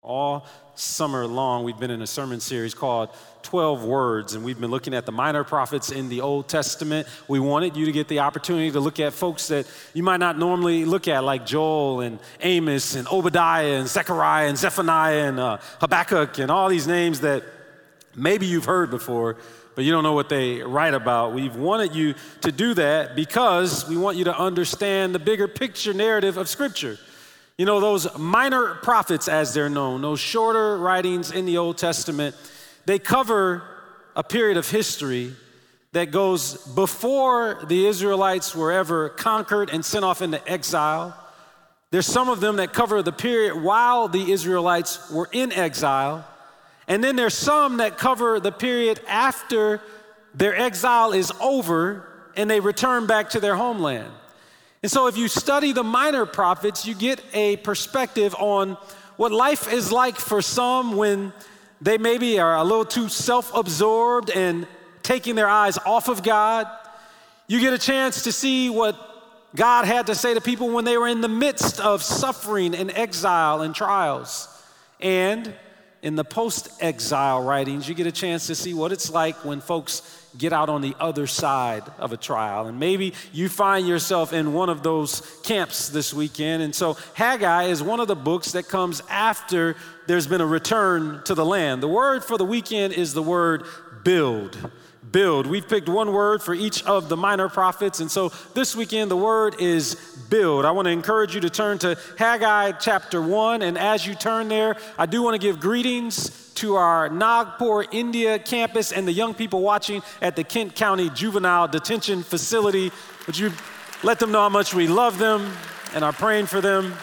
All summer long, we've been in a sermon series called 12 Words, and we've been looking at the minor prophets in the Old Testament. We wanted you to get the opportunity to look at folks that you might not normally look at, like Joel and Amos and Obadiah and Zechariah and Zephaniah and Habakkuk and all these names that maybe you've heard before, but you don't know what they write about. We've wanted you to do that because we want you to understand the bigger picture narrative of Scripture. You know, those minor prophets, as they're known, those shorter writings in the Old Testament, they cover a period of history that goes before the Israelites were ever conquered and sent off into exile. There's some of them that cover the period while the Israelites were in exile. And then there's some that cover the period after their exile is over and they return back to their homeland. And so if you study the minor prophets, you get a perspective on what life is like for some when they maybe are a little too self-absorbed and taking their eyes off of God. You get a chance to see what God had to say to people when they were in the midst of suffering and exile and trials. And in the post-exile writings, you get a chance to see what it's like when folks get out on the other side of a trial. And maybe you find yourself in one of those camps this weekend. And so Haggai is one of the books that comes after there's been a return to the land. The word for the weekend is the word build. Build. We've picked one word for each of the minor prophets. And so this weekend, the word is build. I want to encourage you to turn to Haggai chapter 1. And as you turn there, I do want to give greetings to our Nagpur, India campus and the young people watching at the Kent County Juvenile Detention Facility. Would you let them know how much we love them and are praying for them?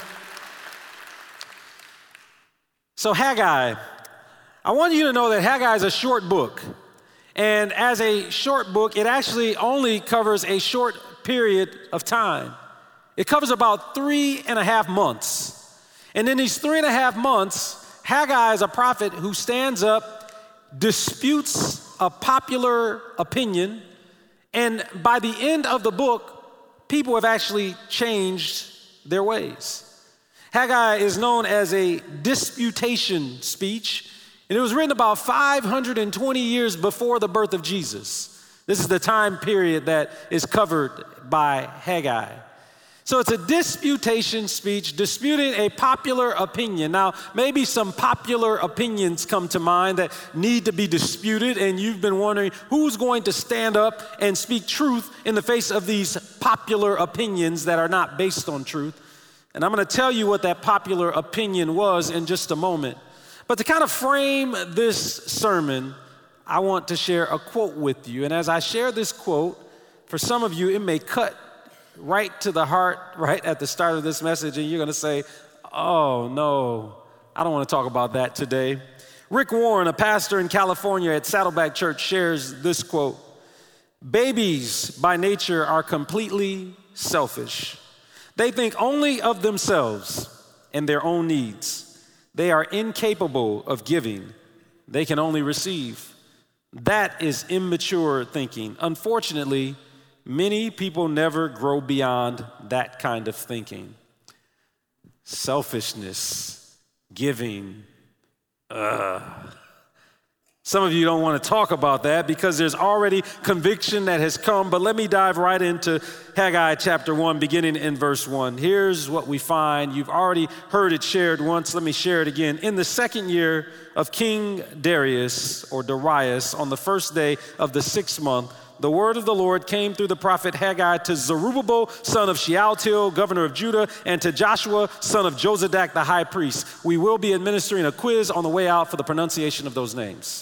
So Haggai, I want you to know that Haggai is a short book. And as a short book, it actually only covers a short period of time. It covers about 3.5 months. And in these 3.5 months, Haggai is a prophet who stands up, disputes a popular opinion, and by the end of the book, people have actually changed their ways. Haggai is known as a disputation speech, and it was written about 520 years before the birth of Jesus. This is the time period that is covered by Haggai. So it's a disputation speech disputing a popular opinion. Now, maybe some popular opinions come to mind that need to be disputed, and you've been wondering who's going to stand up and speak truth in the face of these popular opinions that are not based on truth. And I'm going to tell you what that popular opinion was in just a moment. But to kind of frame this sermon, I want to share a quote with you. And as I share this quote, for some of you, it may cut right to the heart right at the start of this message, and you're going to say, oh, no, I don't want to talk about that today. Rick Warren, a pastor in California at Saddleback Church, shares this quote: "Babies by nature are completely selfish. They think only of themselves and their own needs. They are incapable of giving. They can only receive. That is immature thinking. Unfortunately, many people never grow beyond that kind of thinking." Selfishness, giving. Some of you don't want to talk about that because there's already conviction that has come, but let me dive right into Haggai chapter 1, beginning in verse 1. Here's what we find. You've already heard it shared once. Let me share it again. "In the second year of King Darius, or Darius, on the first day of the 6th month, the word of the Lord came through the prophet Haggai to Zerubbabel, son of Shealtiel, governor of Judah, and to Joshua, son of Jozadak, the high priest. We will be administering a quiz on the way out for the pronunciation of those names."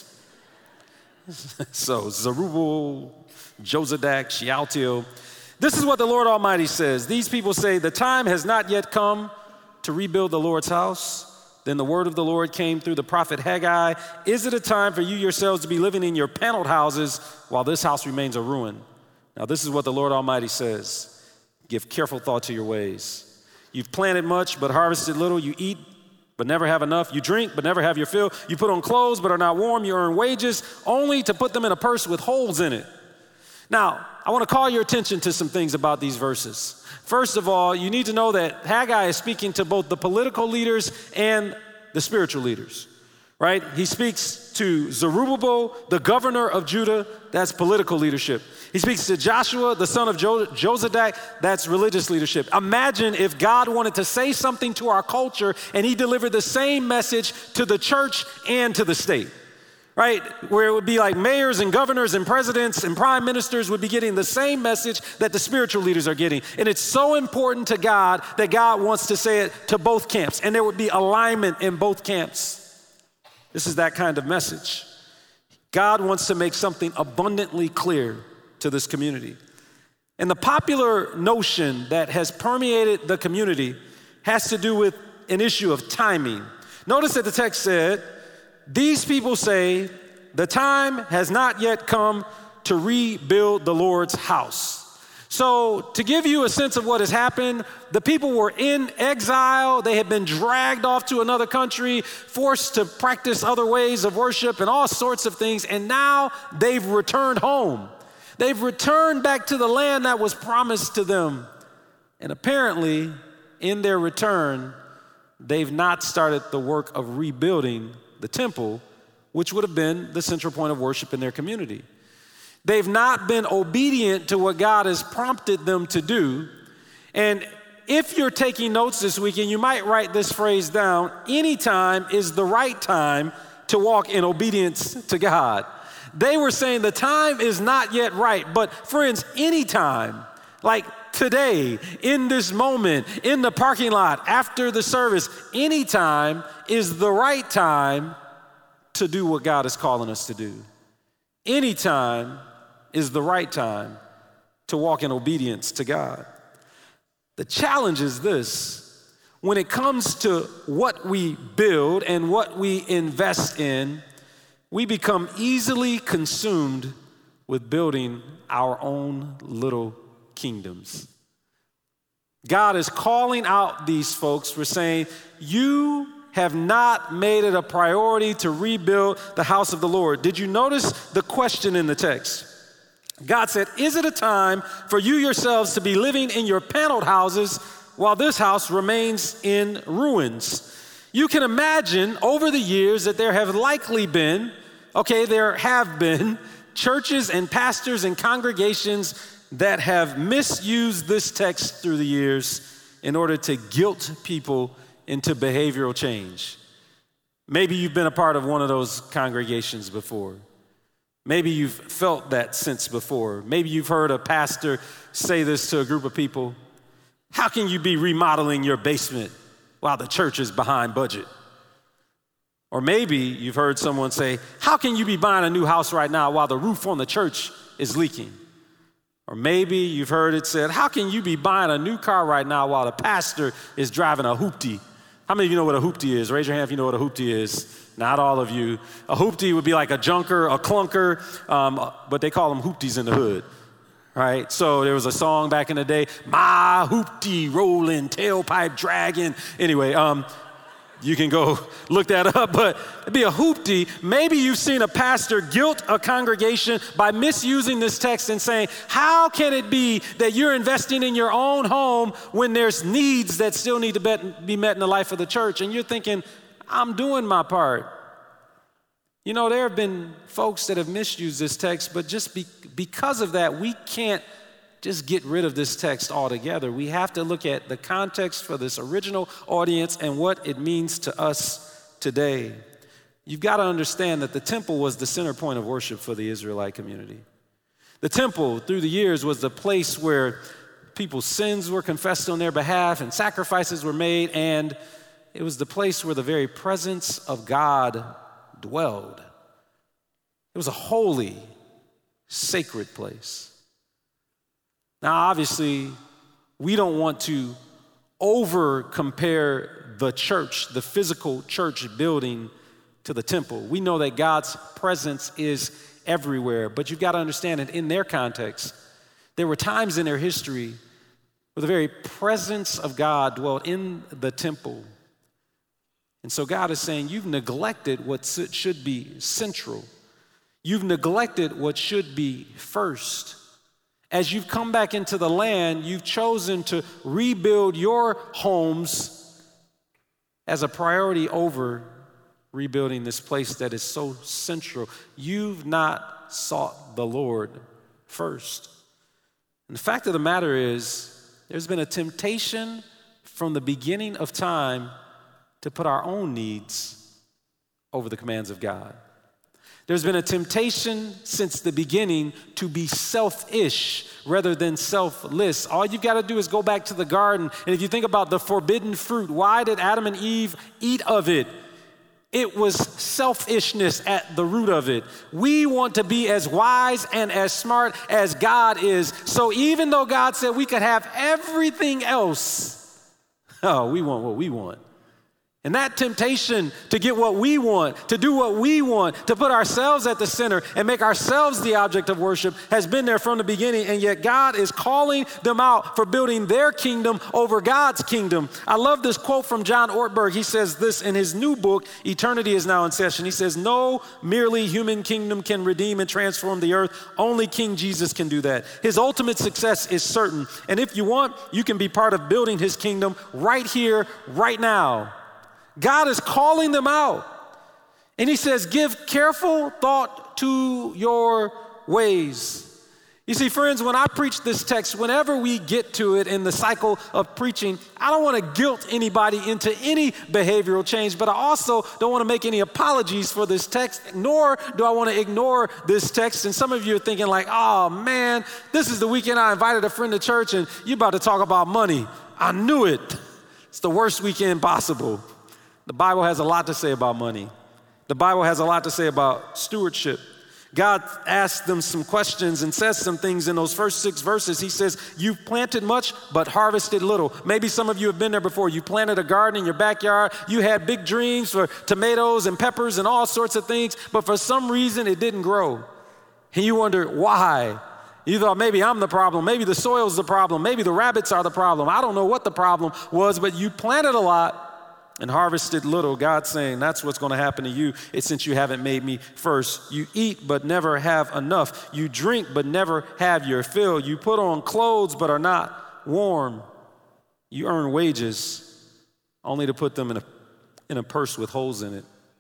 So Zerubbabel, Jozadak, Shealtiel. "This is what the Lord Almighty says. These people say, 'The time has not yet come to rebuild the Lord's house.' Then the word of the Lord came through the prophet Haggai. 'Is it a time for you yourselves to be living in your paneled houses while this house remains a ruin?' Now this is what the Lord Almighty says. Give careful thought to your ways. You've planted much but harvested little. You eat but never have enough. You drink but never have your fill. You put on clothes but are not warm. You earn wages only to put them in a purse with holes in it." Now, I want to call your attention to some things about these verses. First of all, you need to know that Haggai is speaking to both the political leaders and the spiritual leaders, right? He speaks to Zerubbabel, the governor of Judah, that's political leadership. He speaks to Joshua, the son of Jozadak, that's religious leadership. Imagine if God wanted to say something to our culture and he delivered the same message to the church and to the state, right? Where it would be like mayors and governors and presidents and prime ministers would be getting the same message that the spiritual leaders are getting. And it's so important to God that God wants to say it to both camps, and there would be alignment in both camps. This is that kind of message. God wants to make something abundantly clear to this community. And the popular notion that has permeated the community has to do with an issue of timing. Notice that the text said, these people say, the time has not yet come to rebuild the Lord's house. So to give you a sense of what has happened, the people were in exile. They had been dragged off to another country, forced to practice other ways of worship and all sorts of things. And now they've returned home. They've returned back to the land that was promised to them. And apparently, in their return, they've not started the work of rebuilding the temple, which would have been the central point of worship in their community. They've not been obedient to what God has prompted them to do. And if you're taking notes this weekend, you might write this phrase down: anytime is the right time to walk in obedience to God. They were saying the time is not yet right, but friends, anytime, like today, in this moment, in the parking lot, after the service, anytime is the right time to do what God is calling us to do. Anytime is the right time to walk in obedience to God. The challenge is this: when it comes to what we build and what we invest in, we become easily consumed with building our own little kingdoms. God is calling out these folks for saying, you have not made it a priority to rebuild the house of the Lord. Did you notice the question in the text? God said, is it a time for you yourselves to be living in your paneled houses while this house remains in ruins? You can imagine over the years that there have been churches and pastors and congregations that have misused this text through the years in order to guilt people into behavioral change. Maybe you've been a part of one of those congregations before. Maybe you've felt that sense before. Maybe you've heard a pastor say this to a group of people: how can you be remodeling your basement while the church is behind budget? Or maybe you've heard someone say, how can you be buying a new house right now while the roof on the church is leaking? Or maybe you've heard it said, how can you be buying a new car right now while the pastor is driving a hoopty? How many of you know what a hoopty is? Raise your hand if you know what a hoopty is. Not all of you. A hoopty would be like a junker, a clunker, but they call them hoopties in the hood, right? So there was a song back in the day, my hoopty rolling, tailpipe dragging. Anyway, you can go look that up, but it'd be a hoopty. Maybe you've seen a pastor guilt a congregation by misusing this text and saying, how can it be that you're investing in your own home when there's needs that still need to be met in the life of the church? And you're thinking, I'm doing my part. You know, there have been folks that have misused this text, but just because of that, we can't just get rid of this text altogether. We have to look at the context for this original audience and what it means to us today. You've got to understand that the temple was the center point of worship for the Israelite community. The temple, through the years, was the place where people's sins were confessed on their behalf and sacrifices were made, and it was the place where the very presence of God dwelled. It was a holy, sacred place. Now, obviously, we don't want to over-compare the church, the physical church building, to the temple. We know that God's presence is everywhere, but you've got to understand that in their context, there were times in their history where the very presence of God dwelled in the temple. And so God is saying, you've neglected what should be central. You've neglected what should be first. As you've come back into the land, you've chosen to rebuild your homes as a priority over rebuilding this place that is so central. You've not sought the Lord first. And the fact of the matter is, there's been a temptation from the beginning of time to put our own needs over the commands of God. There's been a temptation since the beginning to be selfish rather than selfless. All you've got to do is go back to the garden. And if you think about the forbidden fruit, why did Adam and Eve eat of it? It was selfishness at the root of it. We want to be as wise and as smart as God is. So even though God said we could have everything else, we want what we want. And that temptation to get what we want, to do what we want, to put ourselves at the center and make ourselves the object of worship has been there from the beginning, and yet God is calling them out for building their kingdom over God's kingdom. I love this quote from John Ortberg. He says this in his new book, Eternity is Now in Session. He says, "No merely human kingdom can redeem and transform the earth. Only King Jesus can do that. His ultimate success is certain. And if you want, you can be part of building his kingdom right here, right now." God is calling them out. And he says, give careful thought to your ways. You see, friends, when I preach this text, whenever we get to it in the cycle of preaching, I don't want to guilt anybody into any behavioral change, but I also don't want to make any apologies for this text, nor do I want to ignore this text. And some of you are thinking like, oh man, this is the weekend I invited a friend to church and you're about to talk about money. I knew it. It's the worst weekend possible. The Bible has a lot to say about money. The Bible has a lot to say about stewardship. God asks them some questions and says some things in those first 6 verses. He says, you've planted much, but harvested little. Maybe some of you have been there before. You planted a garden in your backyard. You had big dreams for tomatoes and peppers and all sorts of things, but for some reason it didn't grow. And you wonder why. You thought maybe I'm the problem. Maybe the soil's the problem. Maybe the rabbits are the problem. I don't know what the problem was, but you planted a lot and harvested little. God's saying that's what's going to happen to you since you haven't made me first. You eat but never have enough. You drink but never have your fill. You put on clothes but are not warm. You earn wages only to put them in a purse with holes in it.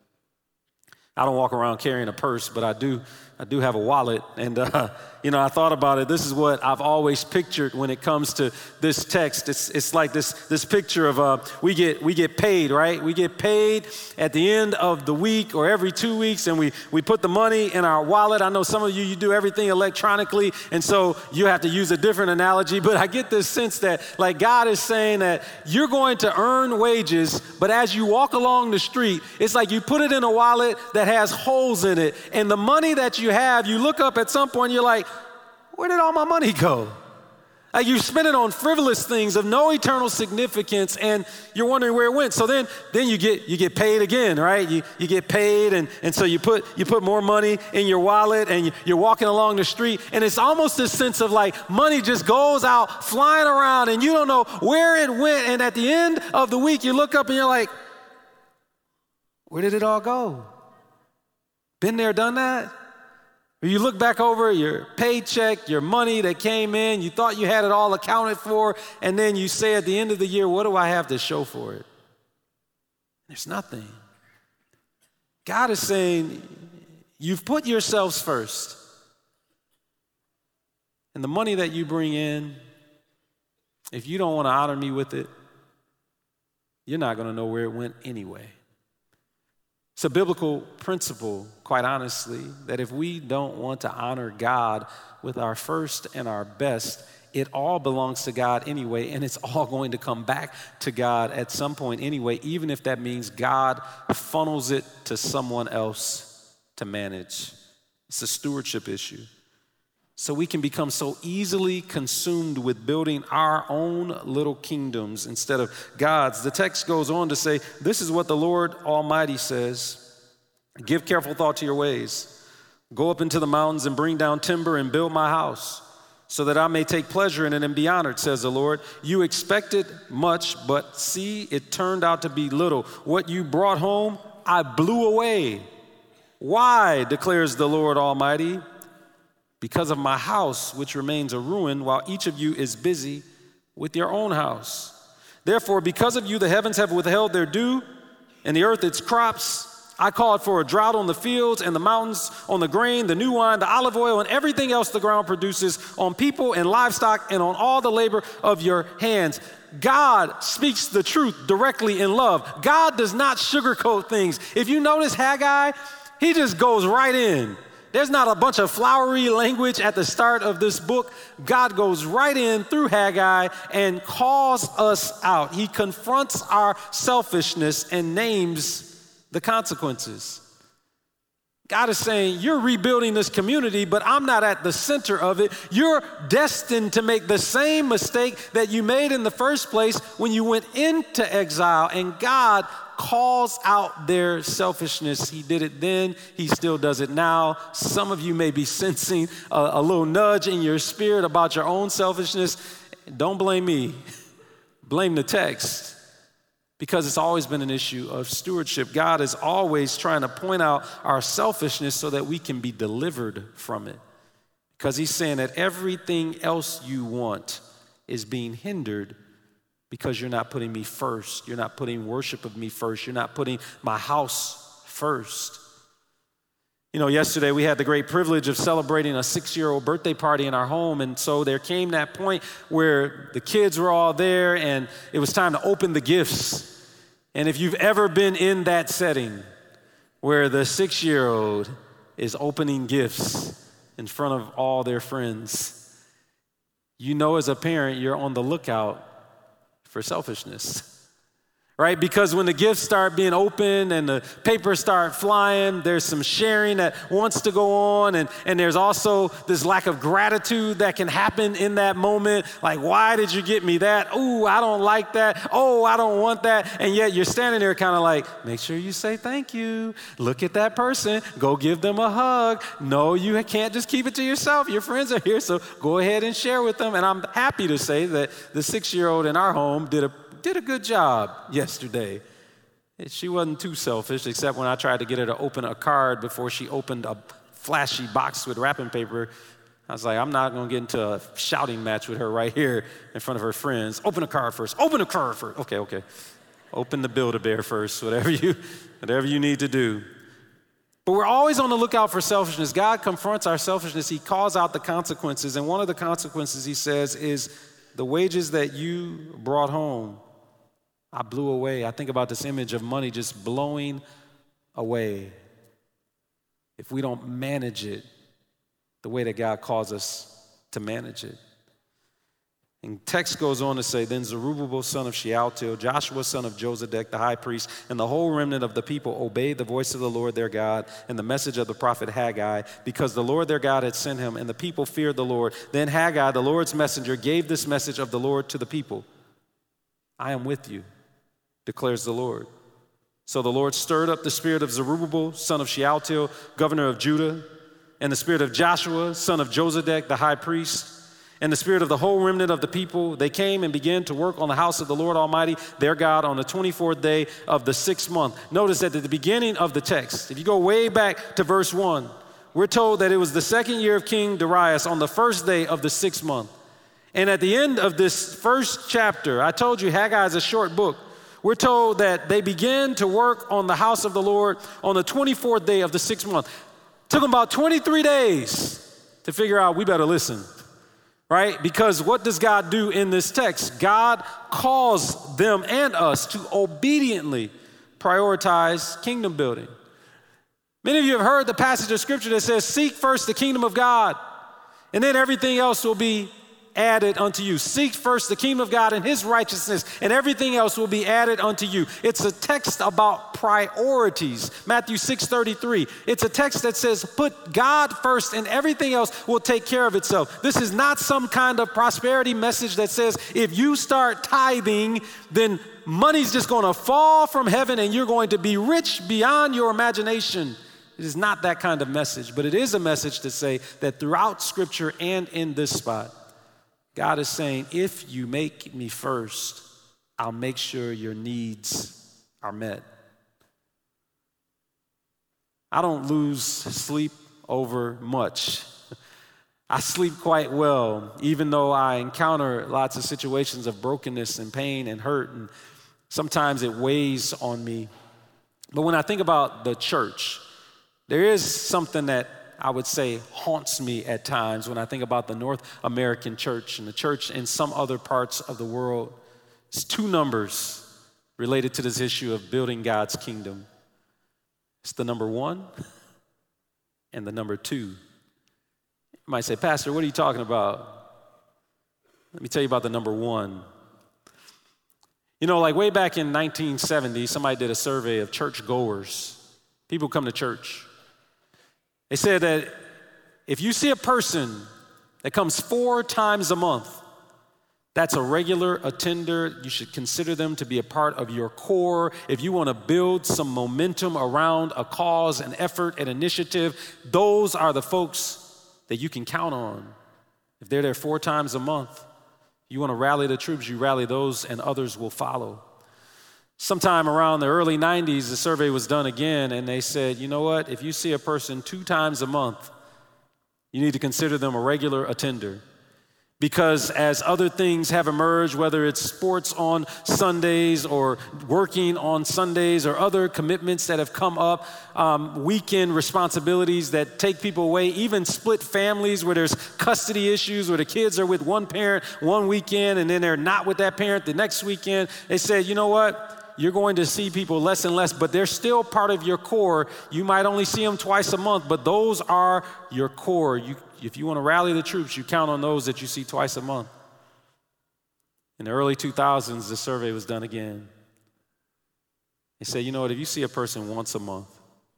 I don't walk around carrying a purse, but I do have a wallet. And, I thought about it. This is what I've always pictured when it comes to this text. It's like this picture of we get paid, right? We get paid at the end of the week or every 2 weeks, and we put the money in our wallet. I know some of you do everything electronically, and so you have to use a different analogy. But I get this sense that like God is saying that you're going to earn wages, but as you walk along the street, it's like you put it in a wallet that has holes in it, and the money that you have, you look up at some point, you're like, where did all my money go? Like you spend it on frivolous things of no eternal significance, and you're wondering where it went. So then you get paid again, right? You get paid, and so you put more money in your wallet, and you're walking along the street, and it's almost this sense of like money just goes out flying around, and you don't know where it went. And at the end of the week, you look up and you're like, where did it all go? Been there, done that? Or you look back over your paycheck, your money that came in, you thought you had it all accounted for, and then you say at the end of the year, what do I have to show for it? There's nothing. God is saying, you've put yourselves first. And the money that you bring in, if you don't want to honor me with it, you're not going to know where it went anyway. It's a biblical principle, quite honestly, that if we don't want to honor God with our first and our best, it all belongs to God anyway, and it's all going to come back to God at some point anyway, even if that means God funnels it to someone else to manage. It's a stewardship issue. So we can become so easily consumed with building our own little kingdoms instead of God's. The text goes on to say, this is what the Lord Almighty says. Give careful thought to your ways. Go up into the mountains and bring down timber and build my house so that I may take pleasure in it and be honored, says the Lord. You expected much, but see, it turned out to be little. What you brought home, I blew away. Why, declares the Lord Almighty? Because of my house, which remains a ruin, while each of you is busy with your own house. Therefore, because of you, the heavens have withheld their dew, and the earth its crops. I called for a drought on the fields and the mountains, on the grain, the new wine, the olive oil, and everything else the ground produces, on people and livestock, and on all the labor of your hands. God speaks the truth directly in love. God does not sugarcoat things. If you notice Haggai, he just goes right in. There's not a bunch of flowery language at the start of this book. God goes right in through Haggai and calls us out. He confronts our selfishness and names the consequences. God is saying, you're rebuilding this community, but I'm not at the center of it. You're destined to make the same mistake that you made in the first place when you went into exile, and God calls out their selfishness. He did it then, he still does it now. Some of you may be sensing a little nudge in your spirit about your own selfishness. Don't blame me, blame the text. Because it's always been an issue of stewardship. God is always trying to point out our selfishness so that we can be delivered from it. Because he's saying that everything else you want is being hindered because you're not putting me first. You're not putting worship of me first. You're not putting my house first. You know, yesterday we had the great privilege of celebrating a 6-year-old birthday party in our home. And so there came that point where the kids were all there and it was time to open the gifts. And if you've ever been in that setting where the 6-year-old is opening gifts in front of all their friends, you know as a parent you're on the lookout for selfishness. Right? Because when the gifts start being opened and the papers start flying, there's some sharing that wants to go on. And there's also this lack of gratitude that can happen in that moment. Like, why did you get me that? Ooh, I don't like that. Oh, I don't want that. And yet you're standing there kind of like, make sure you say thank you. Look at that person. Go give them a hug. No, you can't just keep it to yourself. Your friends are here, so go ahead and share with them. And I'm happy to say that the 6-year-old in our home did a good job yesterday. She wasn't too selfish, except when I tried to get her to open a card before she opened a flashy box with wrapping paper. I was like, I'm not going to get into a shouting match with her right here in front of her friends. Open a card first. Open a card first. Okay. Open the Build-A-Bear first, whatever you need to do. But we're always on the lookout for selfishness. God confronts our selfishness. He calls out the consequences. And one of the consequences, he says, is the wages that you brought home, I blew away. I think about this image of money just blowing away if we don't manage it the way that God calls us to manage it. And text goes on to say, then Zerubbabel, son of Shealtiel, Joshua, son of Josedek, the high priest, and the whole remnant of the people obeyed the voice of the Lord their God and the message of the prophet Haggai, because the Lord their God had sent him, and the people feared the Lord. Then Haggai, the Lord's messenger, gave this message of the Lord to the people. I am with you, declares the Lord. So the Lord stirred up the spirit of Zerubbabel, son of Shealtiel, governor of Judah, and the spirit of Joshua, son of Josedek, the high priest, and the spirit of the whole remnant of the people. They came and began to work on the house of the Lord Almighty, their God, on the 24th day of the 6th month. Notice that at the beginning of the text, if you go way back to verse 1, we're told that it was the 2nd year of King Darius on the 1st day of the 6th month. And at the end of this first chapter, I told you Haggai is a short book. We're told that they began to work on the house of the Lord on the 24th day of the 6th month. Took them about 23 days to figure out we better listen, right? Because what does God do in this text? God calls them and us to obediently prioritize kingdom building. Many of you have heard the passage of scripture that says, seek first the kingdom of God, and then everything else will be added unto you. Seek first the kingdom of God and his righteousness, and everything else will be added unto you. It's a text about priorities. Matthew 6:33. It's a text that says, put God first and everything else will take care of itself. This is not some kind of prosperity message that says, if you start tithing, then money's just going to fall from heaven and you're going to be rich beyond your imagination. It is not that kind of message, but it is a message to say that throughout scripture and in this spot, God is saying, if you make me first, I'll make sure your needs are met. I don't lose sleep over much. I sleep quite well, even though I encounter lots of situations of brokenness and pain and hurt, and sometimes it weighs on me. But when I think about the church, there is something that I would say haunts me at times when I think about the North American church and the church in some other parts of the world. It's two numbers related to this issue of building God's kingdom. It's the number 1 and the number 2. You might say, Pastor, what are you talking about? Let me tell you about the number 1. You know, like way back in 1970, somebody did a survey of churchgoers. People come to church. They said that if you see a person that comes 4 times a month, that's a regular attender. You should consider them to be a part of your core. If you want to build some momentum around a cause, an effort, an initiative, those are the folks that you can count on. If they're there 4 times a month, you want to rally the troops, you rally those, and others will follow. Sometime around the early 90s, the survey was done again, and they said, you know what? If you see a person 2 times a month, you need to consider them a regular attender. Because as other things have emerged, whether it's sports on Sundays or working on Sundays or other commitments that have come up, weekend responsibilities that take people away, even split families where there's custody issues where the kids are with one parent one weekend and then they're not with that parent the next weekend, they said, you know what? You're going to see people less and less, but they're still part of your core. You might only see them twice a month, but those are your core. If you want to rally the troops, you count on those that you see twice a month. In the early 2000s, the survey was done again. They said, you know what, if you see a person once a month,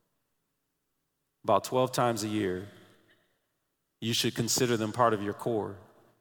about 12 times a year, you should consider them part of your core.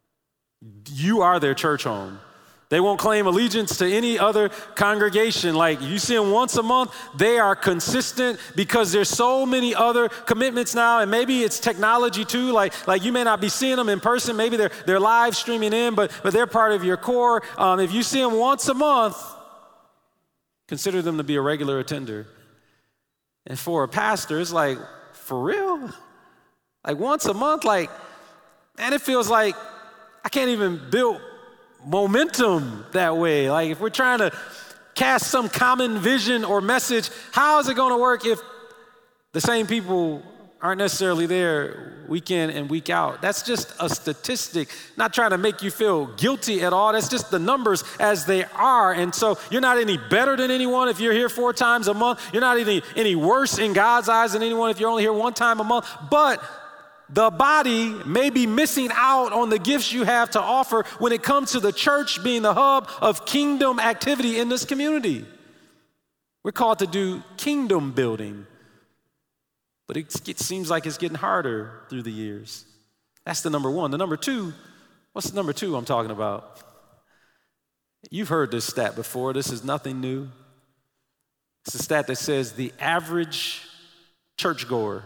You are their church home. They won't claim allegiance to any other congregation. Like you see them once a month, they are consistent because there's so many other commitments now, and maybe it's technology too. Like you may not be seeing them in person, maybe they're live streaming in, but they're part of your core. If you see them once a month, consider them to be a regular attender. And for a pastor, it's like, for real? Like once a month, like, man, it feels like I can't even build momentum that way. Like if we're trying to cast some common vision or message, how is it going to work if the same people aren't necessarily there week in and week out? That's just a statistic, not trying to make you feel guilty at all. That's just the numbers as they are. And so you're not any better than anyone if you're here 4 times a month. You're not any worse in God's eyes than anyone if you're only here 1 time a month. But the body may be missing out on the gifts you have to offer when it comes to the church being the hub of kingdom activity in this community. We're called to do kingdom building, but it seems like it's getting harder through the years. That's the number 1. The number 2, what's the number 2 I'm talking about? You've heard this stat before. This is nothing new. It's a stat that says the average churchgoer,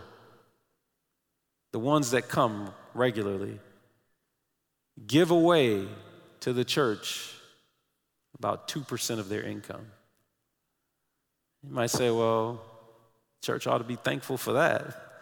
the ones that come regularly, give away to the church about 2% of their income. You might say, well, church ought to be thankful for that.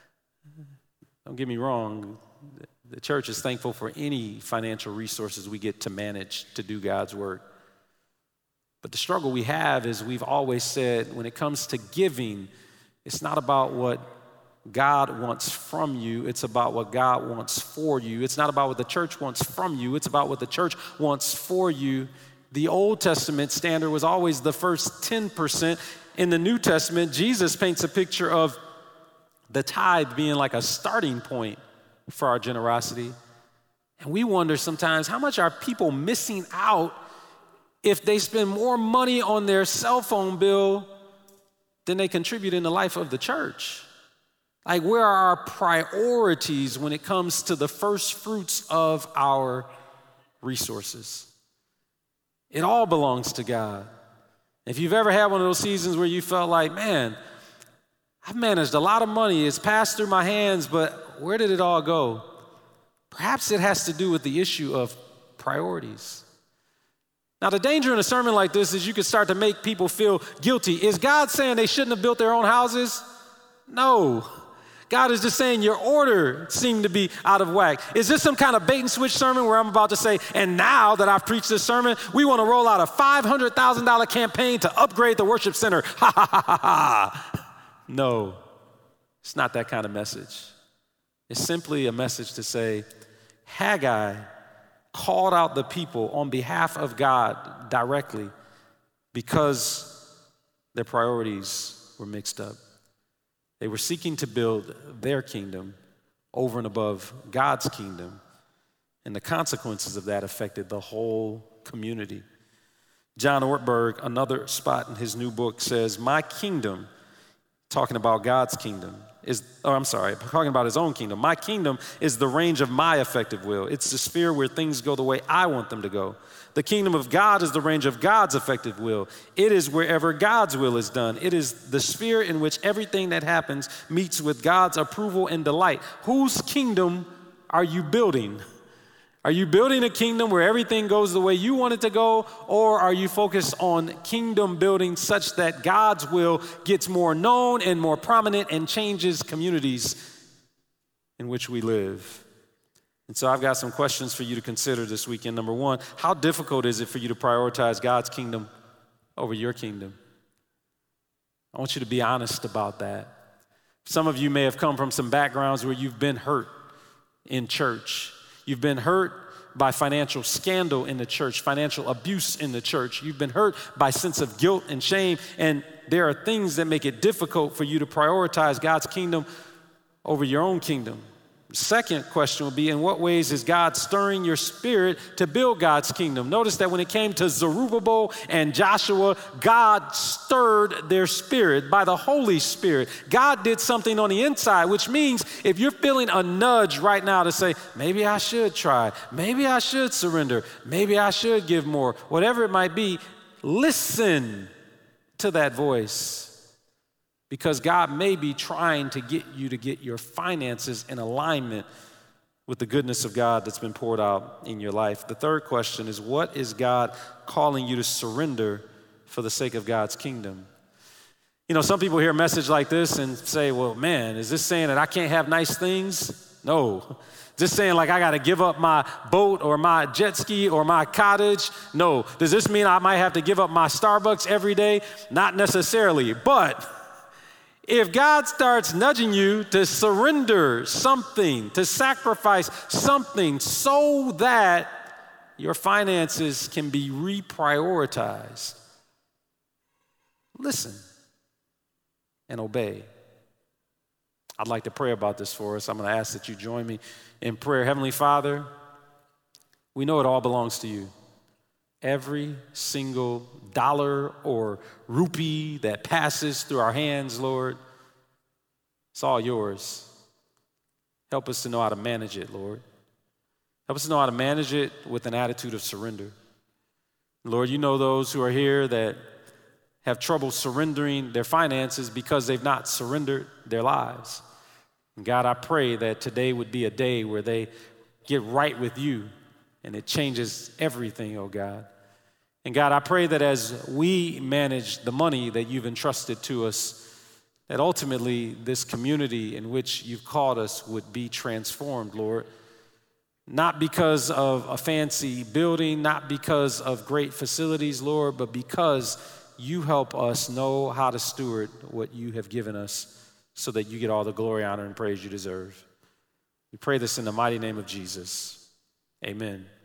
Don't get me wrong. The church is thankful for any financial resources we get to manage to do God's work. But the struggle we have is we've always said when it comes to giving, it's not about what God wants from you. It's about what God wants for you. It's not about what the church wants from you. It's about what the church wants for you. The Old Testament standard was always the first 10%. In the New Testament, Jesus paints a picture of the tithe being like a starting point for our generosity. And we wonder sometimes, how much are people missing out if they spend more money on their cell phone bill than they contribute in the life of the church? Like, where are our priorities when it comes to the first fruits of our resources? It all belongs to God. If you've ever had one of those seasons where you felt like, man, I've managed a lot of money, it's passed through my hands, but where did it all go? Perhaps it has to do with the issue of priorities. Now, the danger in a sermon like this is you could start to make people feel guilty. Is God saying they shouldn't have built their own houses? No. God is just saying your order seemed to be out of whack. Is this some kind of bait and switch sermon where I'm about to say, and now that I've preached this sermon, we want to roll out a $500,000 campaign to upgrade the worship center? Ha, ha, ha, ha, ha. No, it's not that kind of message. It's simply a message to say, Haggai called out the people on behalf of God directly because their priorities were mixed up. They were seeking to build their kingdom over and above God's kingdom, and the consequences of that affected the whole community. John Ortberg, another spot in his new book, says, my kingdom, talking about God's kingdom, talking about his own kingdom. My kingdom is the range of my effective will. It's the sphere where things go the way I want them to go. The kingdom of God is the range of God's effective will. It is wherever God's will is done. It is the sphere in which everything that happens meets with God's approval and delight. Whose kingdom are you building? Are you building a kingdom where everything goes the way you want it to go, or are you focused on kingdom building such that God's will gets more known and more prominent and changes communities in which we live? And so I've got some questions for you to consider this weekend. Number one, how difficult is it for you to prioritize God's kingdom over your kingdom? I want you to be honest about that. Some of you may have come from some backgrounds where you've been hurt in church. You've been hurt by financial scandal in the church, financial abuse in the church. You've been hurt by sense of guilt and shame, and there are things that make it difficult for you to prioritize God's kingdom over your own kingdom. Second question will be, in what ways is God stirring your spirit to build God's kingdom? Notice that when it came to Zerubbabel and Joshua, God stirred their spirit by the Holy Spirit. God did something on the inside, which means if you're feeling a nudge right now to say, maybe I should try, maybe I should surrender, maybe I should give more, whatever it might be, listen to that voice. Because God may be trying to get you to get your finances in alignment with the goodness of God that's been poured out in your life. The third question is, what is God calling you to surrender for the sake of God's kingdom? You know, some people hear a message like this and say, well, man, is this saying that I can't have nice things? No. Is this saying like I got to give up my boat or my jet ski or my cottage? No. Does this mean I might have to give up my Starbucks every day? Not necessarily, but if God starts nudging you to surrender something, to sacrifice something so that your finances can be reprioritized, listen and obey. I'd like to pray about this for us. I'm going to ask that you join me in prayer. Heavenly Father, we know it all belongs to you. Every single dollar or rupee that passes through our hands, Lord, it's all yours. Help us to know how to manage it, Lord. Help us to know how to manage it with an attitude of surrender. Lord, you know those who are here that have trouble surrendering their finances because they've not surrendered their lives. And God, I pray that today would be a day where they get right with you and it changes everything, oh God. And God, I pray that as we manage the money that you've entrusted to us, that ultimately this community in which you've called us would be transformed, Lord. Not because of a fancy building, not because of great facilities, Lord, but because you help us know how to steward what you have given us so that you get all the glory, honor, and praise you deserve. We pray this in the mighty name of Jesus. Amen.